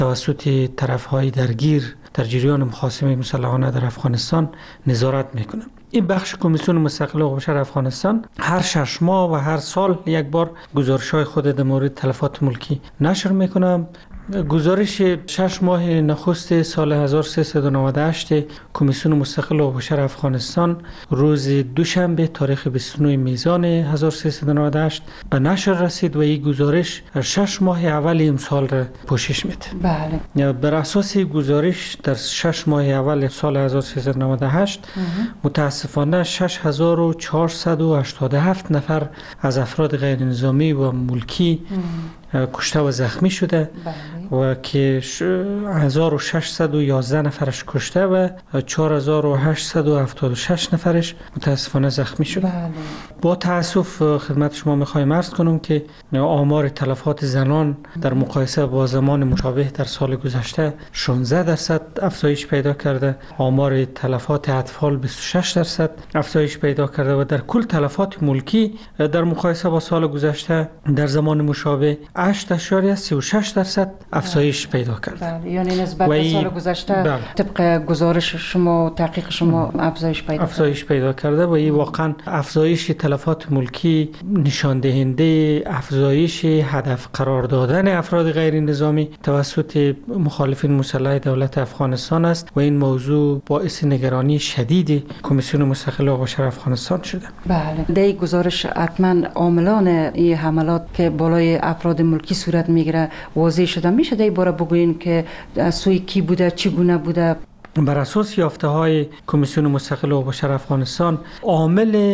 توسط طرف‌های درگیر در جریان محاصره مسلحانه در افغانستان نظارت میکنه. این بخش کمیسیون مستقل حقوق بشر افغانستان هر 6 ماه و هر سال یک بار گزارش‌های خود در مورد تلفات ملکی نشر میکنه. گزارش 6 ماه نخست سال 1398 کمیسیون مستقل حقوق بشر افغانستان روز دوشنبه تاریخ 29 میزان 1398 به نشر رسید و این گزارش 6 ماه اول امسال را پوشش میده. بله. بر اساس گزارش در 6 ماه اول سال 1398 متاسفانه 6487 نفر از افراد غیر نظامی و ملکی کشته و زخمی شده و که 1611 نفرش کشته و 4876 نفرش متاسفانه زخمی شده. با تاسف خدمت شما میخوایم عرض کنم که آمار تلفات زنان در مقایسه با زمان مشابه در سال گذشته 16% افزایش پیدا کرده، آمار تلفات اطفال 26% افزایش پیدا کرده و در کل تلفات ملکی در مقایسه با سال گذشته در زمان مشابه 8.36% افزایش پیدا کرده. یعنی نسبت به سال گذشته طبق گزارش شما و تحقیق شما افزایش پیدا کرده و این واقعا افزایش تلفات ملکی نشان دهنده افزایش هدف قرار دادن افراد غیر نظامی توسط مخالفین مسلح دولت افغانستان است و این موضوع باعث نگرانی شدید کمیسیون مستقل حقوق بشر افغانستان شده. بله. در گزارش حتما عاملان این حملات که بالای افراد ملکی صورت میگیره واضح شده، میشه در این باره بگوین که سوی کی بوده، چگونه بوده؟ بر اساس یافته‌های کمیسیون مستقل حقوق بشر افغانستان عامل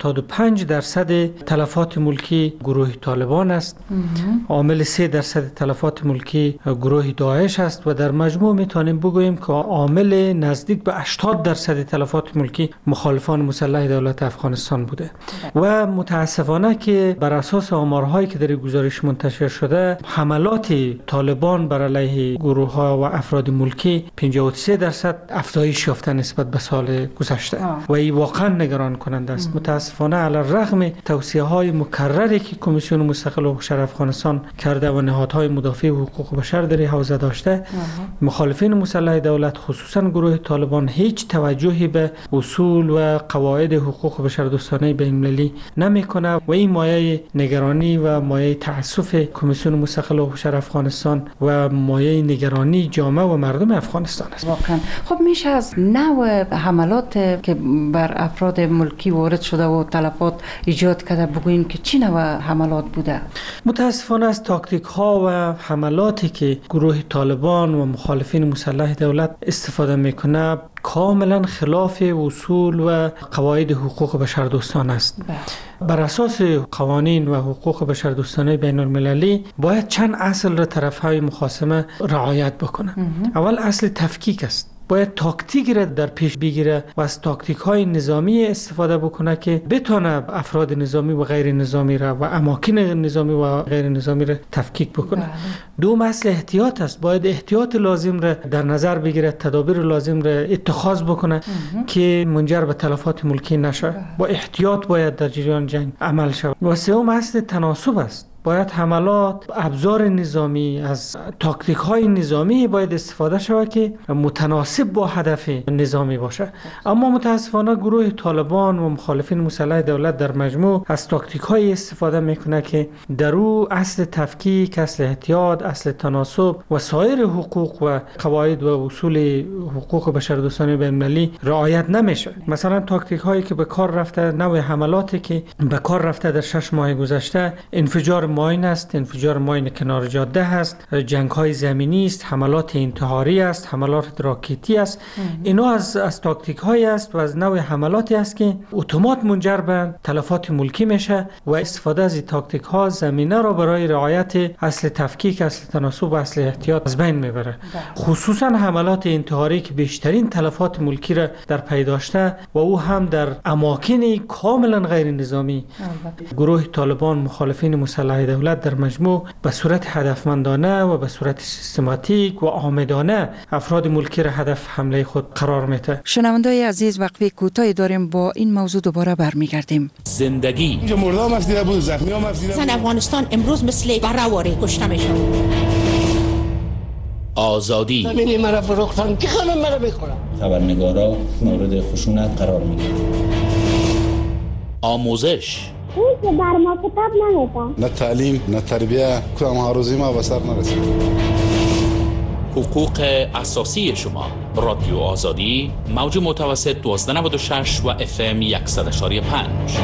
75% تلفات ملکی گروه طالبان است. عامل 3% تلفات ملکی گروه داعش است و در مجموع میتونیم بگوییم که عامل نزدیک به 80% تلفات ملکی مخالفان مسلح دولت افغانستان بوده. و متاسفانه که بر اساس آمارهایی که در گزارش منتشر شده حملات طالبان بر علیه گروه‌ها و افراد ملکی 53% افزایش یافته نسبت به سال گذشته و این واقعا نگران کننده است. متاسفانه علی الرغم توصیه‌های مکرری که کمیسیون مستقل حقوق بشر افغانستان کرده و نهادهای مدافع حقوق بشر در این حوزه داشته، مخالفین مسلح دولت خصوصا گروه طالبان هیچ توجهی به اصول و قواعد حقوق بشر دوستانه بین‌المللی نمیکنه و این مایه نگرانی و مایه تأسف کمیسیون مستقل حقوق بشر افغانستان و مایه نگرانی جامعه و مردم افغانستان است. واقعا خب میشه از نوع حملات که بر افراد ملکی وارد شده و تلفات ایجاد کرده بگوییم که چی نوع حملات بوده؟ متاسفانه از تاکتیک ها و حملاتی که گروه طالبان و مخالفین مسلح دولت استفاده میکنه کاملا خلاف اصول و قواعد حقوق بشردوستانه است. بر اساس قوانین و حقوق بشردوستانه بین المللی باید چند اصل را طرفهای مخاصمه رعایت بکنه. اول اصل تفکیک است. باید تاکتیک را در پیش بگیره و از تاکتیک های نظامی استفاده بکنه که بتونه افراد نظامی و غیر نظامی را و اماکن نظامی و غیر نظامی را تفکیک بکنه. دوم اصل احتیاط است. باید احتیاط لازم را در نظر بگیره، تدابیر لازم را اتخاذ بکنه که منجر به تلفات ملکی نشه. با احتیاط باید در جریان جنگ عمل شود. و سوم اصل تناسب است. باید حملات ابزار نظامی از تاکتیک های نظامی باید استفاده شود که متناسب با هدف نظامی باشه. اما متاسفانه گروه طالبان و مخالفین مسلح دولت در مجموع از تاکتیک های استفاده میکنه که در او اصل تفکیک، اصل احتیاط، اصل تناسب و سایر حقوق و قواعد و اصول حقوق بشردوستانه بین‌المللی رعایت نمیشه. مثلا تاکتیک هایی که به کار رفته، نوع حملاتی که به کار رفته در 6 ماه گذشته، انفجار ماین است، انفجار ماین کنار جاده است، جنگ های زمینی است، حملات انتحاری است، حملات راکتی است. اینا از تاکتیک های است و از نوع حملاتی است که اتومات منجر به تلفات ملکی میشه و استفاده از این تاکتیک ها زمینه را برای رعایت اصل تفکیک، اصل تناسب و اصل احتیاط از بین میبره. خصوصا حملات انتحاری که بیشترین تلفات ملکی را در پی داشته و او هم در اماکن کاملا غیر نظامی. گروه طالبان مخالفین مسلح دولت در مجموع به صورت هدفمندانه و به صورت سیستماتیک و عامدانه افراد ملکی را هدف حمله خود قرار میده. شنوندای عزیز، وقفه کوتاهی داریم، با این موضوع دوباره برمیگردیم. زندگی اینجا مردم افزیده بود، زخمی هم افزیده بود. افغانستان امروز مثل بره‌واره کشته میشه. آزادی. زمین مرا فروختن که خانم مرا بخورم. خبرنگارا مورد خشونت قرار میگیرن. آموزش. که بر ما کتاب نمیدن. نه تعلیم نه تربیه کدام ها روزی ما به سر نرسید. حقوق اساسی شما. رادیو آزادی موج متوسط 1296 و FM 100.5.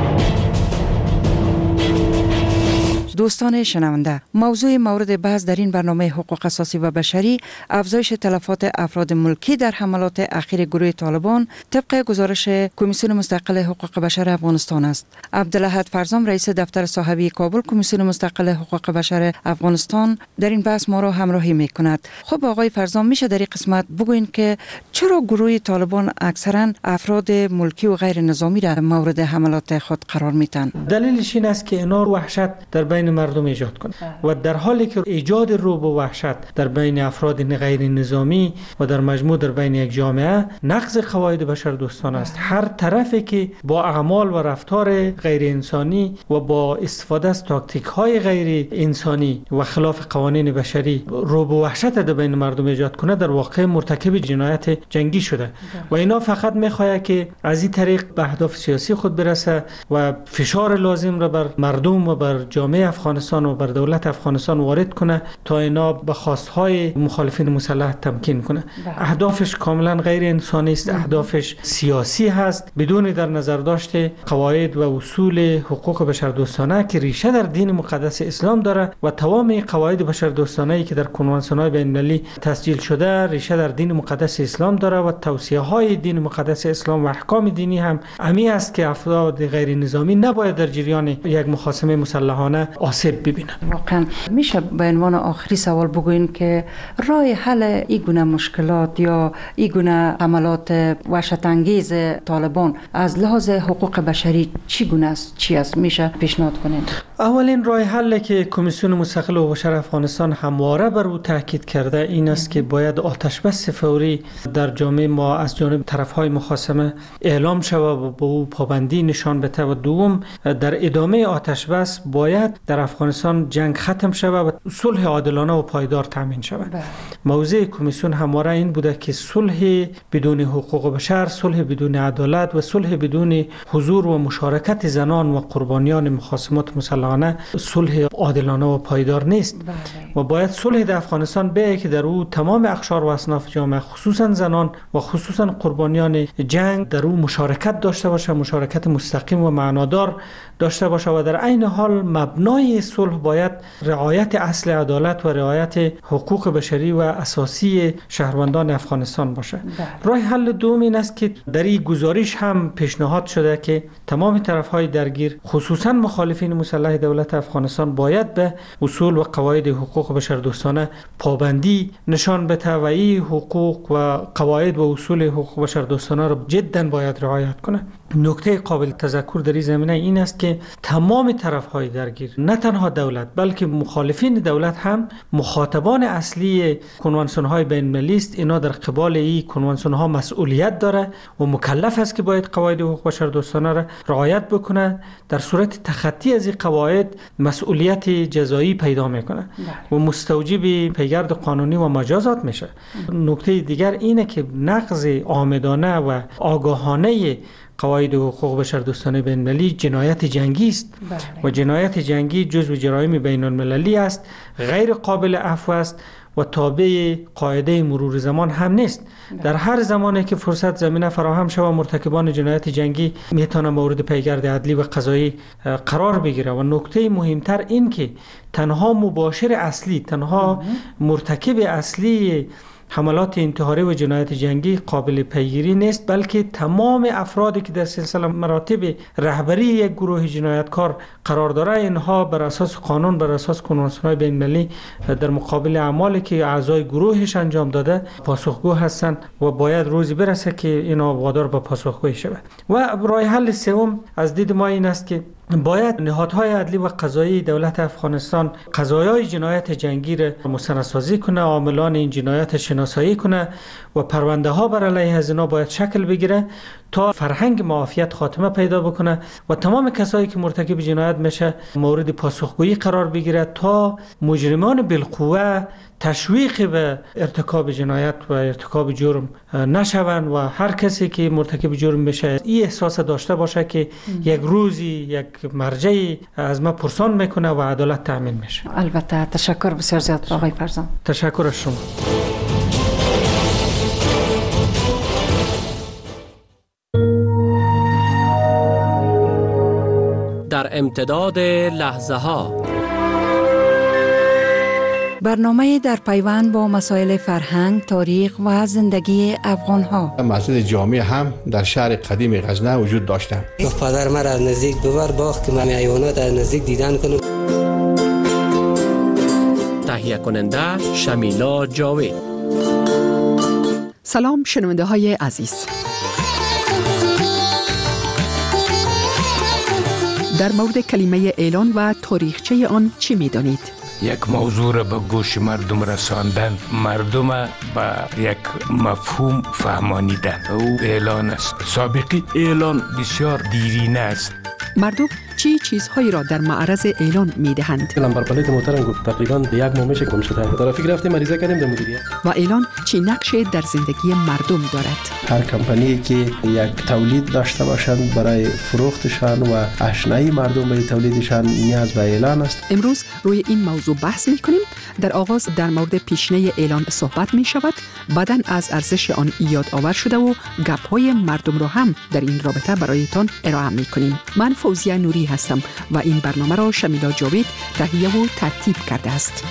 دوستان شنونده، موضوع مورد بحث در این برنامه حقوق اساسی و بشری افزایش تلفات افراد ملکی در حملات اخیر گروه طالبان طبق گزارش کمیسیون مستقل حقوق بشر افغانستان است. عبدالاحد فرزام رئیس دفتر صاحبی کابل کمیسیون مستقل حقوق بشر افغانستان در این بحث ما را همراهی می‌کند. خب آقای فرزام، میشه در این قسمت بگوین که چرا گروه طالبان اکثرا افراد ملکی و غیر نظامی را مورد حملات خود قرار میدن؟ دلیلش این است که اینا وحشت در بین مردم ایجاد کنه و در حالی که ایجاد رعب و وحشت در بین افراد غیر نظامی و در مجموع در بین یک جامعه نقض قواعد بشر دوستانه است. هر طرفی که با اعمال و رفتار غیر انسانی و با استفاده از تاکتیک های غیر انسانی و خلاف قوانین بشری رعب و وحشت در بین مردم ایجاد کنه در واقع مرتکب جنایت جنگی شده و اینا فقط میخواد که از این طریق به اهداف سیاسی خود برسه و فشار لازم را بر مردم و بر جامعه افغانستان و بر دولت افغانستان وارد کنه تا اینا به خواستهای مخالفین مسلح تمکین کنه. اهدافش کاملا غیر انسانی است، اهدافش سیاسی هست بدون در نظر داشته قواعد و اصول حقوق بشر دوستانه که ریشه در دین مقدس اسلام داره و تمام قواعد بشر دوستانه‌ای که در کنوانسیون‌های بین‌المللی تسجیل شده ریشه در دین مقدس اسلام داره و توصیه‌های دین مقدس اسلام و احکام دینی هم امی است که افراد غیر نظامی نباید در جریان یک مخاصمه مسلحانه آسیب ببینن. واقعا میشه به عنوان آخری سوال بگوین که راه حل این گونه مشکلات یا این گونه حملات وحشت انگیز طالبان از لحاظ حقوق بشری چی گونه است؟ چی است؟ میشه پیشنهاد کنین؟ اولین راه حلی که کمیسیون مستقل حقوق بشر افغانستان همواره بر او تاکید کرده این است که باید آتش بس فوری در جامعه ما از جانب طرف‌های مخاصمه اعلام شود و به او پابندی نشان بده و دوم در ادامه آتش بس باید در افغانستان جنگ ختم شود و صلح عادلانه و پایدار تامین شود. موضوع کمیسیون همواره این بوده که صلح بدون حقوق بشر، صلح بدون عدالت و صلح بدون حضور و مشارکت زنان و قربانیان مخاصمات مسلحانه صلح عادلانه و پایدار نیست و باید صلح در افغانستان به که در او تمام اقشار و اصناف جامعه خصوصا زنان و خصوصا قربانیان جنگ در او مشارکت داشته باشه، مشارکت مستقیم و معنادار داشته باشه و در عین حال مبنای صلح باید رعایت اصل عدالت و رعایت حقوق بشری و اساسی شهروندان افغانستان باشه. راه حل دوم این است که در این گزارش هم پیشنهاد شده که تمام طرف‌های درگیر خصوصا مخالفین مسلح دولت افغانستان باید به اصول و قواعد حقوق بشر دوستانه پابندی نشان بده و این حقوق و قواعد و اصول حقوق بشر دوستانه را جدا باید رعایت کنه. نکته قابل تذکر در این زمینه این است که تمام طرف‌های درگیر نه تنها دولت بلکه مخالفین دولت هم مخاطبان اصلی کنوانسیون‌های بین‌المللی است. اینا در قبال این کنوانسیون‌ها مسئولیت داره و مکلف است که باید قواعد حقوق بشر دوستانه را رعایت بکنه. در صورت تخطی از این قواعد مسئولیت جزایی پیدا میکنه و مستوجب پیگرد قانونی و مجازات میشه. نکته دیگر اینه که نقض عامدانه و آگاهانه قواعد حقوق بشر دوستانه بین‌المللی جنایت جنگی است و جنایت جنگی جزو جرایم بین‌المللی است، غیر قابل عفو است و تابع قاعده مرور زمان هم نیست. در هر زمانی که فرصت زمینه فراهم شود مرتکبان جنایت جنگی میتونه مورد پیگرد عدلی و قضایی قرار بگیره و نکته مهمتر این که تنها مباشر اصلی، تنها مرتکب اصلی حملات انتحاری و جنایت جنگی قابل پیگیری نیست بلکه تمام افرادی که در سلسله مراتب رهبری یک گروه جنایتکار قرار داره اینها بر اساس قانون، بر اساس کنوانسیون‌های بین‌المللی در مقابل اعمالی که اعضای گروهش انجام داده پاسخگو هستند و باید روزی برسه که اینا وادار به پاسخگویی شود. و راه حل سوم از دید ما این است که باید نهادهای عدلی و قضایی دولت افغانستان قضایای جنایت جنگی را مستندسازی کنه، عاملان این جنایت شناسایی کنه و پرونده ها بر علیه از اینا باید شکل بگیره تا فرهنگ معافیت خاتمه پیدا بکنه و تمام کسایی که مرتکب جنایت میشه مورد پاسخگویی قرار بگیره تا مجرمان بالقوه تشویق به ارتکاب جنایت و ارتکاب جرم نشوند و هر کسی که مرتکب جرم بشه این احساس داشته باشه که یک روزی یک مرجعی از ما پرسان میکنه و عدالت تامین میشه. البته تشکر بسیار زیاد آقای فرزان. تشکر از شما. در امتداد لحظه ها برنامه در پیوند با مسائل فرهنگ، تاریخ و زندگی افغان ها. مسجد جامع هم در شهر قدیم غزنه وجود داشتند. گفت پدر من از نزدیک ببر باغ که من حیوانات از نزدیک دیدن کنم. تهیه کننده شمیلا جاوید. سلام شنونده های عزیز. در مورد کلمه اعلان و تاریخچه آن چی می دانید؟ یک موضوع را به گوش مردم رساندن، مردم به یک مفهوم فهمانیدن. او اعلان است. سابقی اعلان بسیار دیرینه است. مردم چی چیزهایی را در معرض اعلان می دهند؟ لمبر پلیت محترم گفت تقریبا یک ماه میشه گم شده. ترافیک رفتیم مریضه کردیم در مدیریت. و اعلان چی نقشی در زندگی مردم دارد؟ هر کمپانی که یک تولید داشته باشند برای فروختشان و آشنایی مردم به تولیدشان نیاز به اعلان است. امروز روی این موضوع بحث می کنیم. در آغاز در مورد پیشینه اعلان صحبت می شود، بعداً از ارزش آن یاد آور شده و گپ‌های مردم را هم در این رابطه برایتان ارائه می کنیم. من فوزیه نوری هستم و این برنامه را شمیلا جاوید تهیه و ترتیب کرده است.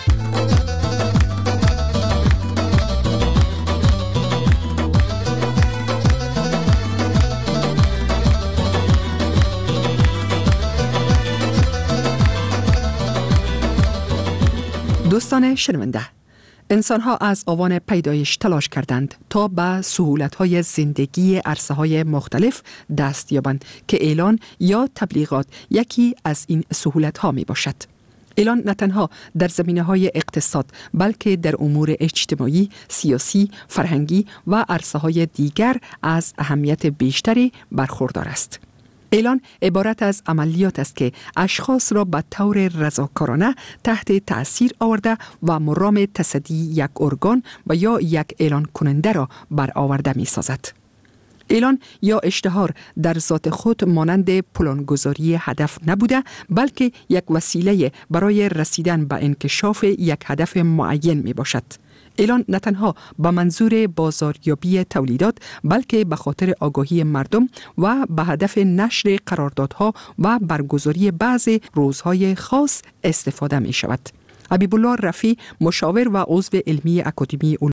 دوستان شنونده، انسان‌ها از آوان پیدایش تلاش کردند تا به سهولت‌های زندگی عرصه‌های مختلف دست یابند که اعلان یا تبلیغات یکی از این سهولت‌ها میباشد. اعلان نه تنها در زمینه‌های اقتصاد بلکه در امور اجتماعی، سیاسی، فرهنگی و عرصه‌های دیگر از اهمیت بیشتری برخوردار است. اعلان عبارت از عملیات است که اشخاص را به طور رضاکارانه تحت تأثیر آورده و مرام تصدی یک ارگان و یا یک اعلان کننده را برآورده می سازد. اعلان یا اشتهار در ذات خود مانند پلانگذاری هدف نبوده، بلکه یک وسیله برای رسیدن به انکشاف یک هدف معین می باشد. اعلان نه تنها به منظور بازاریابی تولیدات بلکه به خاطر آگاهی مردم و به هدف نشر قراردادها و برگزاری بعضی روزهای خاص استفاده می شود. حبیب الله رفیع، مشاور و عضو علمی اکادمی